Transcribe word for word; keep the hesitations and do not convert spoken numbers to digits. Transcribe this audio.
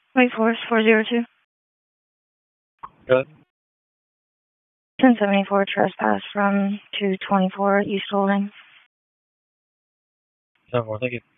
Wake Forest four zero two. Good. ten seventy-four trespass from two twenty-four East Holding. ten four, thank you.